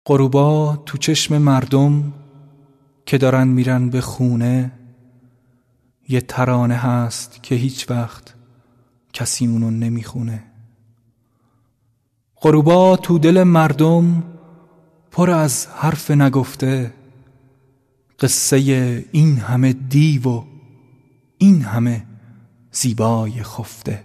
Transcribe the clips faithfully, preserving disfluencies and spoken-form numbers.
غروبا تو چشم مردم که دارن میرن به خونه، یه ترانه هست که هیچ وقت کسی اونو نمیخونه. غروبا تو دل مردم پر از حرف نگفته، قصه این همه دیو و این همه زیبای خفته.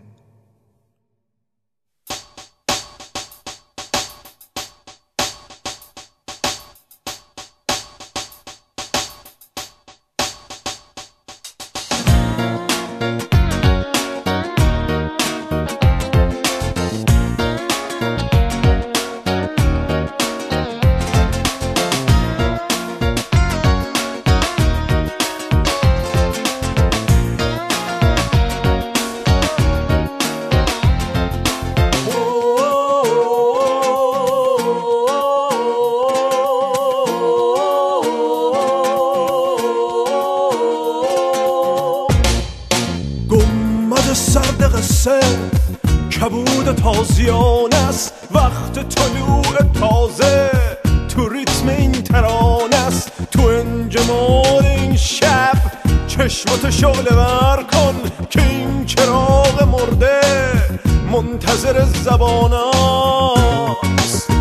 سرد قصه کبود تازیانه است، وقت طلوع تازه تو ریتم این ترانه است. تو انجماد این شب چشماتو شعله ور کن که این چراغ مرده منتظر زبان است.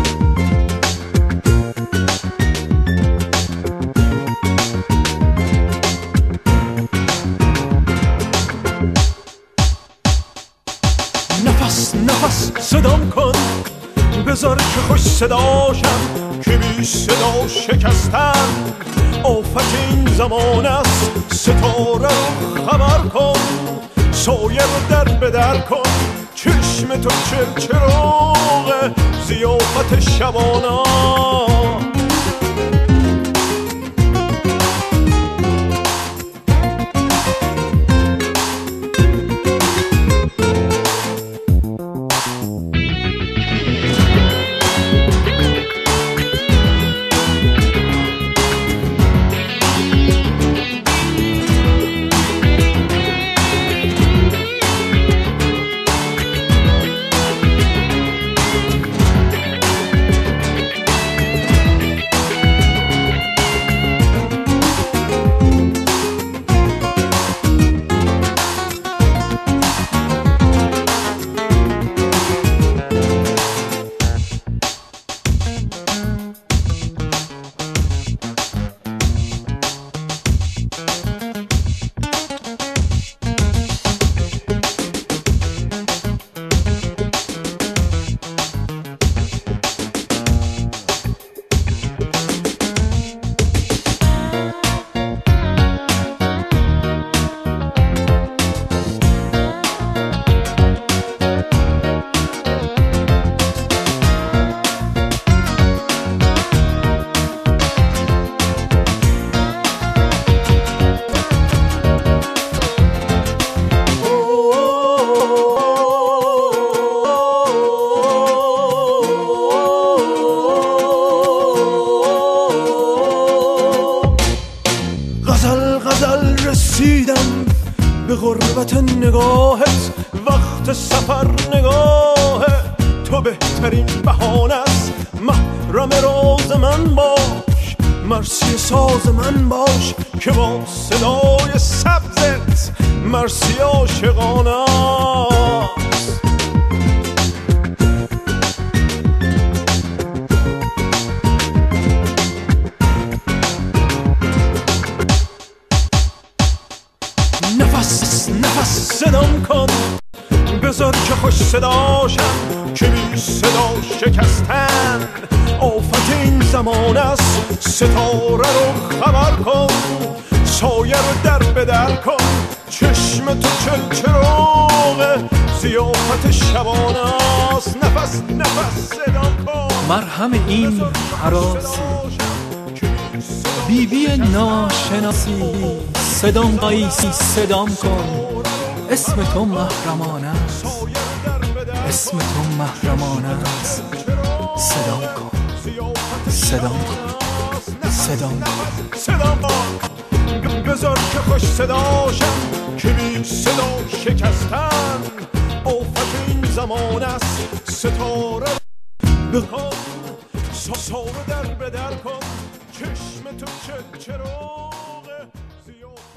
نفس نفس صدام کن، بذار که خوش صداشم که بی صدا شکستن آفت این زمان است. ستاره رو خبر کن، سایه رو در بدر کن، چشم تو چلچراغ ضیافت شبانه. رسیدم به غربت نگاهت، وقت سفر نگاه تو بهترین بهانه است. محرم راز من باش، مرسی ساز من باش که با صدای سبزت مرسی عاشقانه است. نفس نفس صدام کن، بذار که خوش صداشم که بی صدا شکستن آفت این زمان است. ستاره رو خبر کن، سایه رو در بدر کن، چشم تو چلچراغ ضیافت شبانه است. نفس نفس صدام کن، مرهم این حراسی بیبی ناشناسی، صدام قایسی صدام کن، اسم تو محرمانه است، اسم تو محرمانه است. صدام کن صدام کن صدام کن صدام کن، بذار که خوش صداشم که بی صدا شکستن آفت این زمان است. ستاره بکن، سارو در به در کن چشم تو چه چراغ زیاد